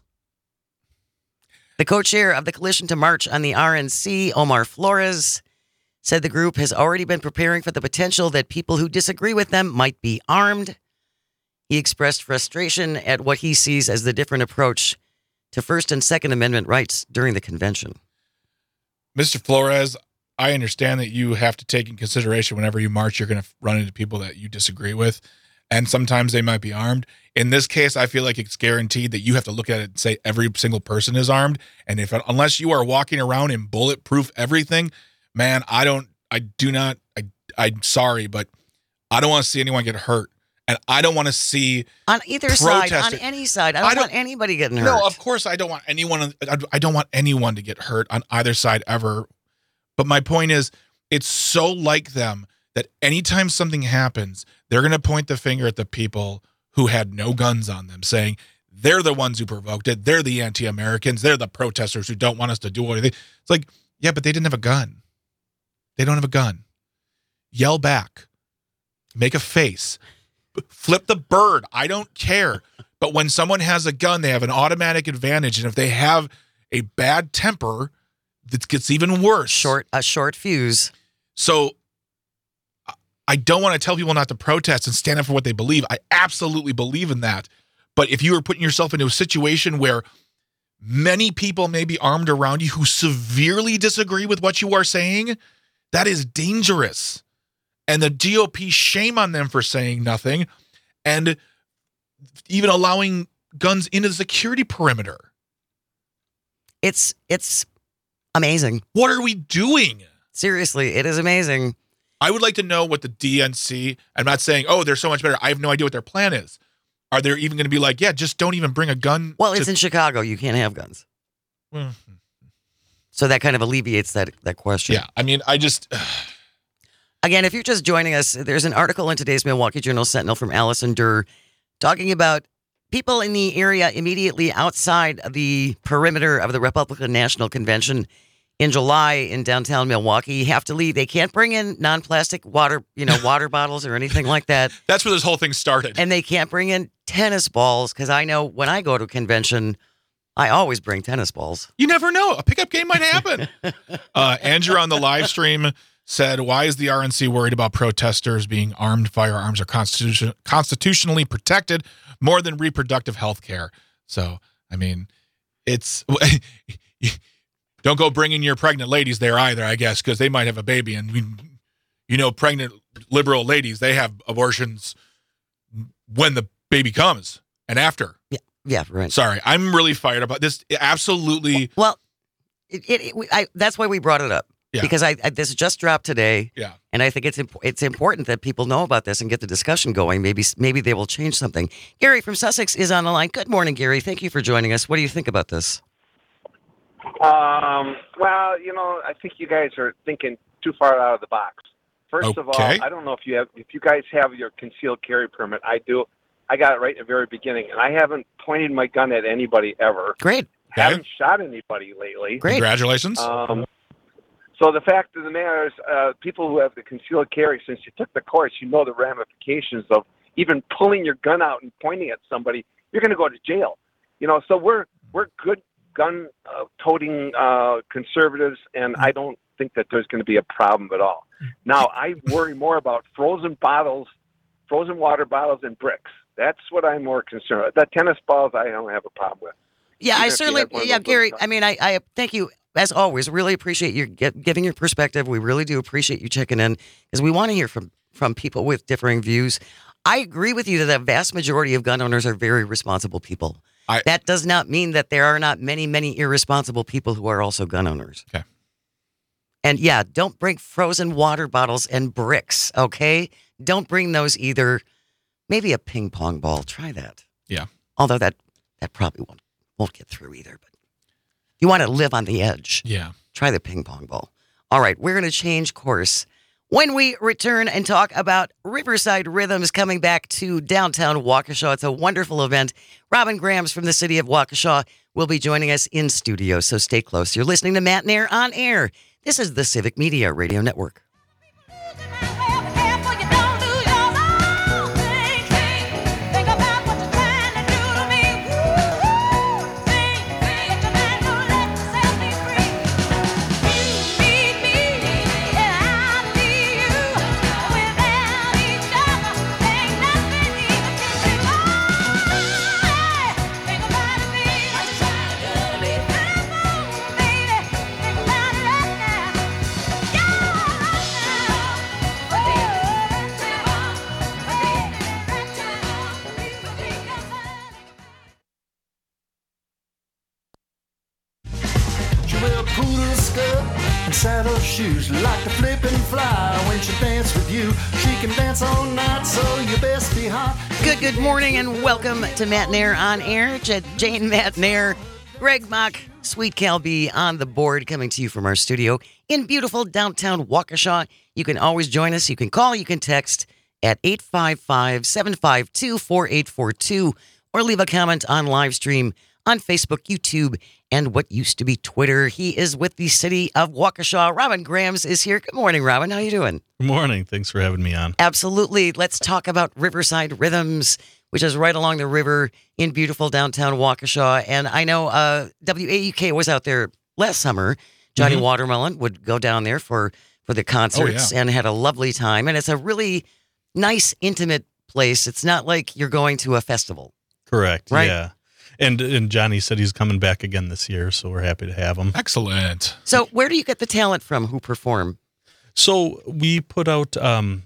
Speaker 1: The co-chair of the Coalition to March on the R N C, Omar Flores, said the group has already been preparing for the potential that people who disagree with them might be armed. He expressed frustration at what he sees as the different approach to First and Second Amendment rights during the convention.
Speaker 2: Mister Flores, I understand that you have to take in consideration whenever you march, you're going to run into people that you disagree with. And sometimes they might be armed. In this case, I feel like it's guaranteed that you have to look at it and say every single person is armed. And if unless you are walking around in bulletproof everything, man, I don't, I do not, I, I'm sorry, but I don't want to see anyone get hurt. And I don't want to see
Speaker 1: On either side, on
Speaker 2: protesting.
Speaker 1: any side. I don't,
Speaker 2: I don't-
Speaker 1: want anybody getting hurt.
Speaker 2: No, of course I don't want anyone. I- I don't want anyone to get hurt on either side ever. But my point is, it's so like them that anytime something happens, they're going to point the finger at the people who had no guns on them, saying they're the ones who provoked it. They're the anti-Americans. They're the protesters who don't want us to do anything. It's like, yeah, but they didn't have a gun. They don't have a gun. Yell back. Make a face. Flip the bird. I don't care. But when someone has a gun, they have an automatic advantage. And if they have a bad temper, it gets even worse.
Speaker 1: Short, a short fuse.
Speaker 2: So I don't want to tell people not to protest and stand up for what they believe. I absolutely believe in that. But if you are putting yourself into a situation where many people may be armed around you who severely disagree with what you are saying, that is dangerous. And the G O P, shame on them for saying nothing and even allowing guns into the security perimeter.
Speaker 1: It's it's amazing.
Speaker 2: What are we doing?
Speaker 1: Seriously, it is amazing.
Speaker 2: I would like to know what the D N C, I'm not saying, oh, they're so much better. I have no idea what their plan is. Are they even going to be like, yeah, just don't even bring a gun?
Speaker 1: Well, it's
Speaker 2: to-
Speaker 1: in Chicago. You can't have guns.
Speaker 2: Well,
Speaker 1: So that kind of alleviates that that question.
Speaker 2: yeah, I mean, I just,
Speaker 1: Again, if you're just joining us, there's an article in today's Milwaukee Journal Sentinel from Allison Durr talking about people in the area immediately outside of the perimeter of the Republican National Convention in July in downtown Milwaukee have to leave. They can't bring in non-plastic water, you know, water bottles or anything like that.
Speaker 2: that's where this whole thing started.
Speaker 1: And they can't bring in tennis balls because I know when I go to a convention, I always bring tennis balls.
Speaker 2: You never know. A pickup game might happen. uh, Andrew on the live stream said, why is the R N C worried about protesters being armed? Firearms are constitution- constitutionally protected more than reproductive health care. So, I mean, it's... Don't go bringing your pregnant ladies there either, I guess, because they might have a baby. And, we, you know, pregnant liberal ladies, they have abortions when the baby comes and after.
Speaker 1: Yeah, yeah, right.
Speaker 2: Sorry, I'm really fired about this. Absolutely.
Speaker 1: Well, it, it, it, we- I, that's why we brought it up.
Speaker 2: Yeah.
Speaker 1: Because I, I this just dropped today,
Speaker 2: Yeah.
Speaker 1: and I think it's imp- it's important that people know about this and get the discussion going. Maybe maybe they will change something. Gary from Sussex is on the line. Good morning, Gary. Thank you for joining us. What do you think about this?
Speaker 6: Um, well, you know, I think you guys are thinking too far out of the box. First of all,
Speaker 2: Okay.
Speaker 6: I don't know if you have, if you guys have your concealed carry permit. I do. I got it right at the very beginning, and I haven't pointed my gun at anybody ever.
Speaker 1: Great.
Speaker 6: Haven't shot anybody lately.
Speaker 1: Great.
Speaker 2: Congratulations.
Speaker 6: Um, so the fact of the matter is, uh, people who have the concealed carry, since you took the course, you know the ramifications of even pulling your gun out and pointing at somebody. You're going to go to jail. You know, so we're we're good gun uh, toting uh, conservatives, and I don't think that there's going to be a problem at all. Now, I worry more about frozen bottles, frozen water bottles, and bricks. That's what I'm more concerned with. The tennis balls, I don't have a problem with.
Speaker 1: Yeah,
Speaker 6: Even
Speaker 1: I
Speaker 6: if you
Speaker 1: certainly,
Speaker 6: had one of
Speaker 1: yeah,
Speaker 6: those
Speaker 1: Gary,
Speaker 6: little
Speaker 1: I mean, I, I thank you, as always, really appreciate you gi- giving your perspective. We really do appreciate you checking in because we want to hear from, from people with differing views. I agree with you that the vast majority of gun owners are very responsible people.
Speaker 2: I-
Speaker 1: that does not mean that there are not many, many irresponsible people who are also gun owners.
Speaker 2: Okay.
Speaker 1: And yeah, don't bring frozen water bottles and bricks, okay? Don't bring those either. Maybe a ping pong ball. Try that.
Speaker 2: Yeah.
Speaker 1: Although that, that probably won't won't get through either. But if you want to live on the edge,
Speaker 2: Yeah.
Speaker 1: try the ping pong ball. All right, we're going to change course when we return and talk about Riverside Rhythms coming back to downtown Waukesha. It's a wonderful event. Robin Grams from the city of Waukesha will be joining us in studio, so stay close. You're listening to Matt Nair on Air. This is the Civic Media Radio Network.
Speaker 4: She wear a poodle skirt and saddle shoes, like to flip and fly when she dance with you. She can dance all night, so you best be hot.
Speaker 1: Good, good morning, and welcome to Matt Nair on Air. J- Jane Matt Nair, Greg Mock, Sweet Cal B on the board, coming to you from our studio in beautiful downtown Waukesha. You can always join us. You can call, you can text at eight five five, seven five two, four eight four two or leave a comment on live stream on Facebook, YouTube, and what used to be Twitter. He is with the city of Waukesha. Robin Grams is here. Good morning, Robin. How you doing?
Speaker 7: Good morning. Thanks for having me on.
Speaker 1: Absolutely. Let's talk about Riverside Rhythms, which is right along the river in beautiful downtown Waukesha. And I know uh, W A U K was out there last summer. Johnny
Speaker 2: Mhm.
Speaker 1: Watermelon would go down there for, for the concerts
Speaker 2: yeah.
Speaker 1: and had a lovely time. And it's a really nice, intimate place. It's not like you're going to a festival.
Speaker 7: Correct.
Speaker 1: Right.
Speaker 7: Yeah. And and Johnny said he's coming back again this year, so we're happy to have him.
Speaker 2: Excellent.
Speaker 1: So where do you get the talent from who perform?
Speaker 7: So we put out um,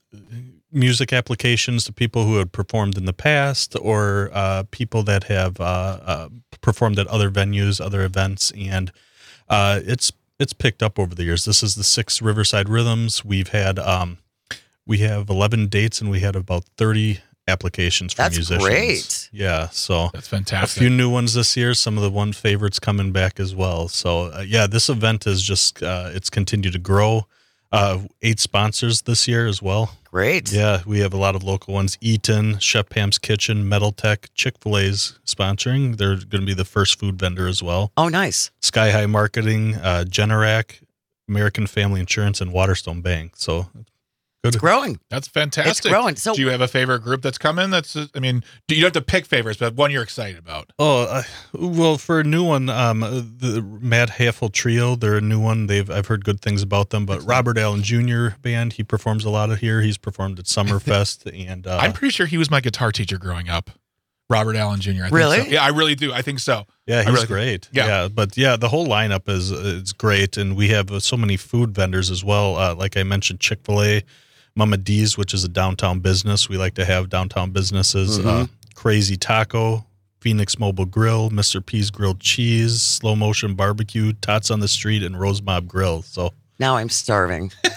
Speaker 7: music applications to people who had performed in the past, or uh, people that have uh, uh, performed at other venues, other events, and uh, it's it's picked up over the years. This is the sixth Riverside Rhythms. We've had um, we have eleven dates, and we had about thirty applications for
Speaker 1: That's
Speaker 7: musicians.
Speaker 1: great.
Speaker 7: Yeah, so
Speaker 2: That's
Speaker 7: a
Speaker 2: fantastic.
Speaker 7: few new ones this year. Some of the one favorites coming back as well. So uh, yeah, this event is just uh, it's continued to grow. Uh, eight sponsors this year as well.
Speaker 1: Great.
Speaker 7: Yeah, we have a lot of local ones. Eaton, Chef Pam's Kitchen, Metal Tech, Chick-fil-A's sponsoring. They're going to be the first food vendor as well.
Speaker 1: Oh, nice.
Speaker 7: Sky High Marketing, uh, Generac, American Family Insurance, and Waterstone Bank. So
Speaker 1: It's growing.
Speaker 2: That's fantastic.
Speaker 1: It's growing. So
Speaker 2: do you have a favorite group that's coming? That's, uh, I mean, do you don't have to pick favorites, but one you're excited about?
Speaker 7: Oh, uh, well, for a new one, um, the Mad Haffel Trio, they're a new one. They've I've heard good things about them. But Robert Allen Junior Band, he performs a lot of here. He's performed at Summerfest, and uh,
Speaker 2: I'm pretty sure he was my guitar teacher growing up. Robert Allen Junior I think
Speaker 1: Really?
Speaker 2: so. Yeah, I really do. I think so.
Speaker 7: yeah,
Speaker 2: I
Speaker 7: he's
Speaker 2: really-
Speaker 7: great.
Speaker 2: yeah.
Speaker 7: Yeah. but yeah, the whole lineup is is great, and we have uh, so many food vendors as well. Uh, like I mentioned, Chick-fil-A, Mama D's, which is a downtown business. We like to have downtown businesses.
Speaker 1: Mm-hmm.
Speaker 7: Uh, Crazy Taco, Phoenix Mobile Grill, Mister P's Grilled Cheese, Slow Motion Barbecue, Tots on the Street, and Rose Mob Grill. So
Speaker 1: now I'm starving.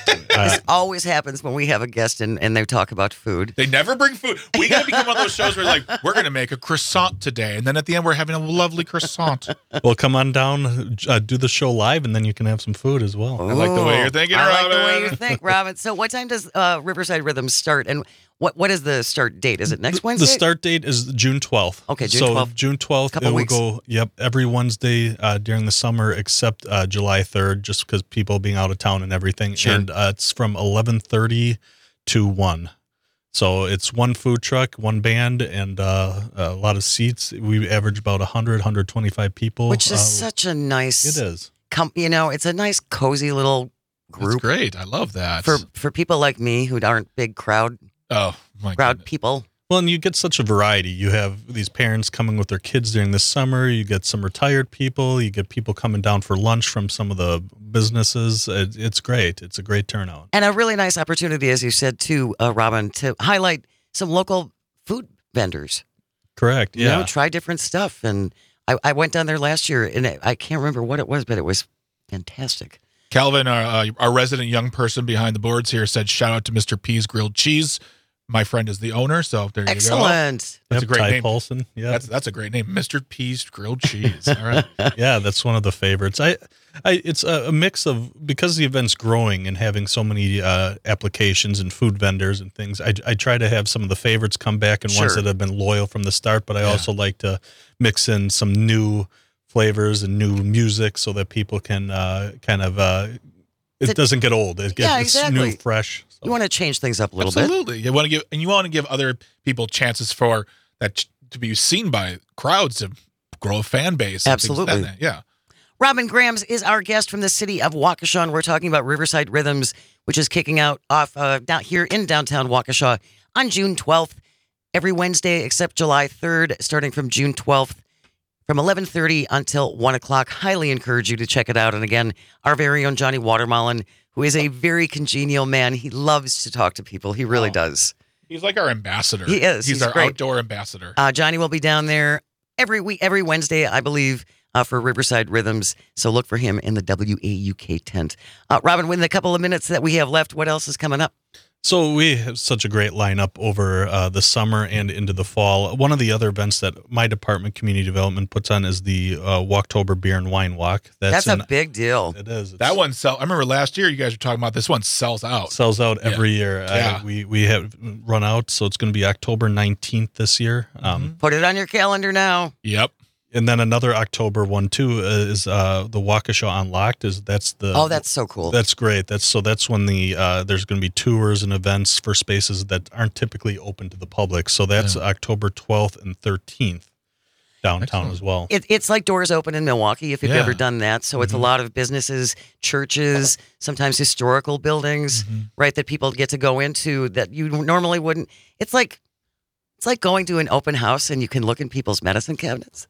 Speaker 7: Uh,
Speaker 1: This always happens when we have a guest and, and they talk about food.
Speaker 2: They never bring food. We gotta become one of those shows where like we're gonna make a croissant today, and then at the end we're having a lovely croissant.
Speaker 7: well, come on down, uh, do the show live, and then you can have some food as well.
Speaker 2: I like the way you're thinking,
Speaker 1: I like the way
Speaker 2: Robin.
Speaker 1: you think, Robin. So, what time does uh, Riverside Rhythms start, and what what is the start date? Is it next Wednesday?
Speaker 7: The start date is June twelfth.
Speaker 1: Okay, June
Speaker 7: so
Speaker 1: twelfth.
Speaker 7: June twelfth,
Speaker 1: Couple
Speaker 7: it will
Speaker 1: weeks.
Speaker 7: go, yep, every Wednesday uh, during the summer except uh, July third, just because people being out of town and everything.
Speaker 2: Sure.
Speaker 7: And uh, it's from eleven thirty to one. So it's one food truck, one band, and uh, a lot of seats. We average about one hundred, one hundred twenty-five people.
Speaker 1: Which is
Speaker 7: Uh,
Speaker 1: such a nice.
Speaker 7: It is.
Speaker 1: Com- you know, it's a nice, cozy little
Speaker 2: That's
Speaker 1: group
Speaker 2: great. I love that.
Speaker 1: for for people like me who aren't big crowd
Speaker 2: oh my
Speaker 1: crowd
Speaker 2: goodness.
Speaker 1: people.
Speaker 7: Well, and you get such a variety. You have these parents coming with their kids during the summer. You get some retired people. You get people coming down for lunch from some of the businesses. It, it's great. It's a great turnout.
Speaker 1: And a really nice opportunity, as you said, too, uh, Robin, to highlight some local food vendors.
Speaker 7: Correct.
Speaker 1: You
Speaker 7: Yeah.
Speaker 1: know, try different stuff. And I, I went down there last year, and it, I can't remember what it was, but it was fantastic.
Speaker 2: Calvin, our, uh, our resident young person behind the boards here, said shout out to Mister P's Grilled Cheese. My friend is the owner, so there you go.
Speaker 1: Excellent.
Speaker 2: That's
Speaker 7: Yep,
Speaker 2: a great
Speaker 7: Ty
Speaker 2: name.
Speaker 7: Paulson. Yeah.
Speaker 2: That's that's a great name, Mister P's Grilled Cheese. All right.
Speaker 7: yeah, that's one of the favorites. I, I, it's a, a mix of, because the event's growing and having so many uh, applications and food vendors and things. I, I try to have some of the favorites come back and ones
Speaker 1: Sure.
Speaker 7: that have been loyal from the start. But I
Speaker 2: Yeah.
Speaker 7: also like to mix in some new flavors and new music so that people can uh, kind of. Uh, it
Speaker 1: The-
Speaker 7: doesn't get old. It gets
Speaker 1: Yeah,
Speaker 7: it's
Speaker 1: exactly.
Speaker 7: new, fresh. So.
Speaker 1: You want to change things up a little bit.
Speaker 2: Absolutely. You want to give and you want to give other people chances for that ch- to be seen by crowds to grow a fan base. and things like
Speaker 1: Absolutely.
Speaker 2: that. Yeah.
Speaker 1: Robin Grams is our guest from the city of Waukesha, and we're talking about Riverside Rhythms, which is kicking out off uh, down here in downtown Waukesha on June twelfth, every Wednesday except July third, starting from June twelfth from eleven thirty until one o'clock. Highly encourage you to check it out. And again, our very own Johnny Watermelon, who is a very congenial man. He loves to talk to people. He really
Speaker 2: Oh.
Speaker 1: does.
Speaker 2: He's like our ambassador.
Speaker 1: He is.
Speaker 2: He's,
Speaker 1: He's
Speaker 2: our
Speaker 1: great.
Speaker 2: outdoor ambassador.
Speaker 1: Uh, Johnny will be down there every week, every Wednesday, I believe, uh, for Riverside Rhythms. So look for him in the W A U K tent. Uh, Robin, within the couple of minutes that we have left, what else is coming up?
Speaker 7: So we have such a great lineup over uh, the summer and into the fall. One of the other events that my department, community development, puts on is the uh, Walktober Beer and Wine Walk.
Speaker 1: That's,
Speaker 7: in-
Speaker 1: a big deal.
Speaker 7: It is. It's-
Speaker 2: that one sell. I remember last year you guys were talking about this one sells out.
Speaker 7: sells out every year.
Speaker 2: Yeah.
Speaker 7: Uh, we we have run out, so it's going to be October nineteenth this year. Um,
Speaker 1: Put it on your calendar now.
Speaker 2: Yep.
Speaker 7: And then another October one too uh, is uh, the Waukesha Unlocked. Is that's the
Speaker 1: Oh, that's so cool.
Speaker 7: that's great. That's so that's when the uh, there's going to be tours and events for spaces that aren't typically open to the public. So that's October twelfth and thirteenth downtown
Speaker 2: Excellent.
Speaker 7: as well.
Speaker 1: It, it's like Doors Open in Milwaukee, if you've
Speaker 2: Yeah.
Speaker 1: ever done that. So it's a lot of businesses, churches, sometimes historical buildings, right, that people get to go into that you normally wouldn't. It's like it's like going to an open house and you can look in people's medicine cabinets.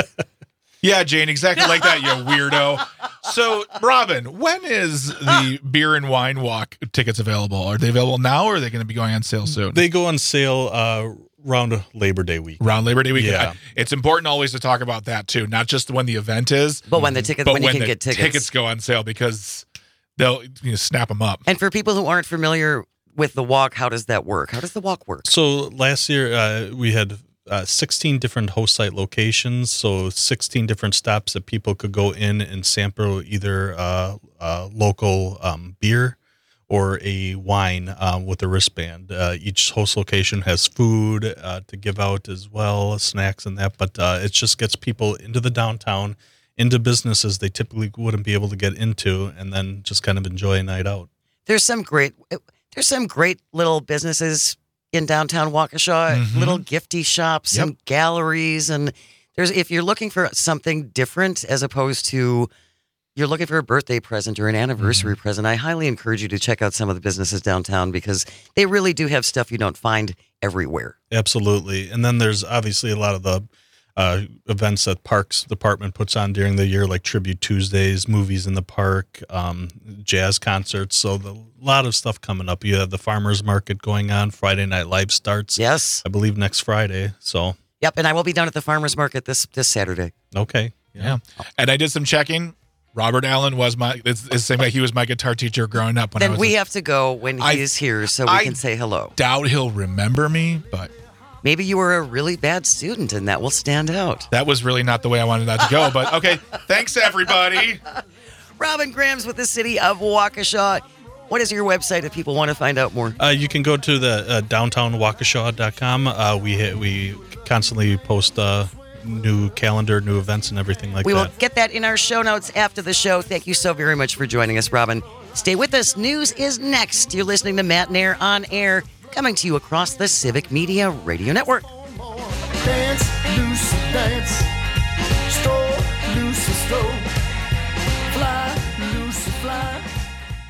Speaker 2: Yeah, Jane, exactly like that, you weirdo. So, Robin, when is the beer and wine walk tickets available? Are they available now, or are they going to be going on sale soon?
Speaker 7: They go on sale uh, around Labor Day week.
Speaker 2: Around Labor Day weekend.
Speaker 7: Yeah.
Speaker 2: It's important always to talk about that too, not just when the event is,
Speaker 1: But when the tickets,
Speaker 2: but
Speaker 1: when,
Speaker 2: when,
Speaker 1: you can
Speaker 2: the
Speaker 1: get tickets.
Speaker 2: go on sale, because they'll you know, snap them up.
Speaker 1: And for people who aren't familiar with the walk, how does that work? How does the walk work?
Speaker 7: So last year uh, we had uh, sixteen different host site locations, so sixteen different stops that people could go in and sample either uh, uh, local um, beer or a wine um, with a wristband. Uh, each host location has food uh, to give out as well, snacks and that, but uh, it just gets people into the downtown, into businesses they typically wouldn't be able to get into, and then just kind of enjoy a night out.
Speaker 1: There's some great there's some great little businesses in downtown Waukesha,
Speaker 2: Mhm.
Speaker 1: little gifty shops
Speaker 2: Yep.
Speaker 1: and galleries, and there's if you're looking for something different as opposed to you're looking for a birthday present or an anniversary
Speaker 2: Mm-hmm.
Speaker 1: present, I highly encourage you to check out some of the businesses downtown because they really do have stuff you don't find everywhere.
Speaker 7: Absolutely. And then there's obviously a lot of the uh, events that Parks Department puts on during the year, like Tribute Tuesdays, movies in the park, um, jazz concerts. So the, a lot of stuff coming up. You have the farmers market going on. Friday Night Live starts,
Speaker 1: Yes.
Speaker 7: I believe, next Friday. So,
Speaker 1: Yep, and I will be down at the farmers market this this Saturday.
Speaker 7: okay.
Speaker 2: Yeah. And I did some checking. Robert Allen was my. It's, it's the same way he was my guitar teacher growing up. When I
Speaker 1: Then
Speaker 2: was
Speaker 1: we
Speaker 2: a,
Speaker 1: have to go when
Speaker 2: I-
Speaker 1: he's here so we
Speaker 2: I
Speaker 1: can say hello.
Speaker 2: doubt he'll remember me, but
Speaker 1: Maybe you were a really bad student and that will stand out.
Speaker 2: that was really not the way I wanted that to go. But okay, thanks everybody.
Speaker 1: Robin Grams with the city of Waukesha. What is your website if people want to find out more?
Speaker 7: Uh, you can go to the uh, downtown waukesha dot com. Uh, we hit, we constantly post uh, new calendar, new events, and everything like
Speaker 1: We will
Speaker 7: that.
Speaker 1: get that in our show notes after the show. Thank you so very much for joining us, Robin. Stay with us. News is next. You're listening to Matt Nair on Air, coming to you across the Civic Media Radio Network.
Speaker 4: Dance, loose, dance. Stroll, loose, slow.